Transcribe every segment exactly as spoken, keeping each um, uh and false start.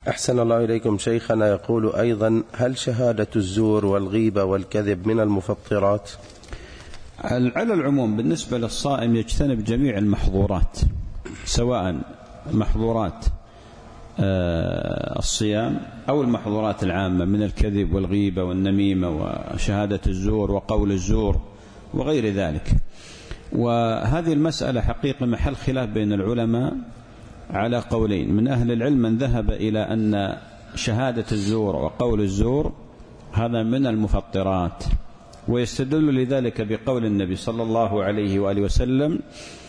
أحسن الله إليكم شيخنا، يقول أيضا: هل شهادة الزور والغيبة والكذب من المفطرات؟ على العموم بالنسبة للصائم يجتنب جميع المحظورات، سواء محظورات الصيام أو المحظورات العامة من الكذب والغيبة والنميمة وشهادة الزور وقول الزور وغير ذلك. وهذه المسألة حقيقة محل خلاف بين العلماء على قولين. من أهل العلم من ذهب إلى أن شهادة الزور وقول الزور هذا من المفطرات، ويستدل لذلك بقول النبي صلى الله عليه وآله وسلم: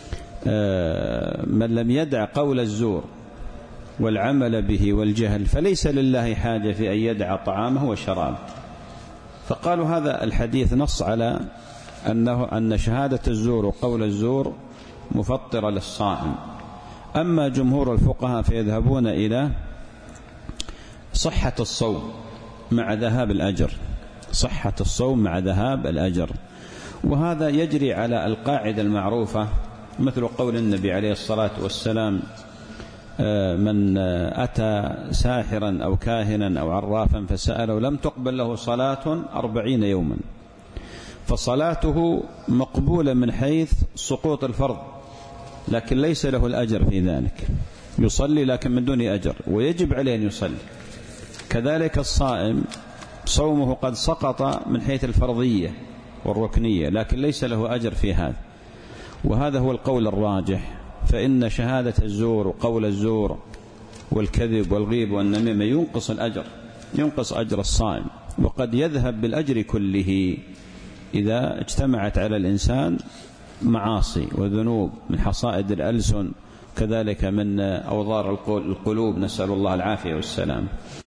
من لم يدع قول الزور والعمل به والجهل فليس لله حاجة في أن يدع طعامه وشرابه. فقالوا هذا الحديث نص على أنه أن شهادة الزور وقول الزور مفطرة للصائم. أما جمهور الفقهاء فيذهبون إلى صحة الصوم مع ذهاب الأجر، صحة الصوم مع ذهاب الأجر. وهذا يجري على القاعدة المعروفة مثل قول النبي عليه الصلاة والسلام: من أتى ساحرا أو كاهنا أو عرافا فسأله لم تقبل له صلاة أربعين يوما. فصلاته مقبولة من حيث سقوط الفرض، لكن ليس له الأجر في ذلك، يصلي لكن من دون أجر، ويجب عليه أن يصلي. كذلك الصائم صومه قد سقط من حيث الفرضية والركنية، لكن ليس له أجر في هذا. وهذا هو القول الراجح. فإن شهادة الزور وقول الزور والكذب والغيب والنميمة ينقص الأجر، ينقص أجر الصائم، وقد يذهب بالأجر كله إذا اجتمعت على الإنسان معاصي وذنوب من حصائد الألسن، كذلك من أوضار القلوب، نسأل الله العافية والسلام.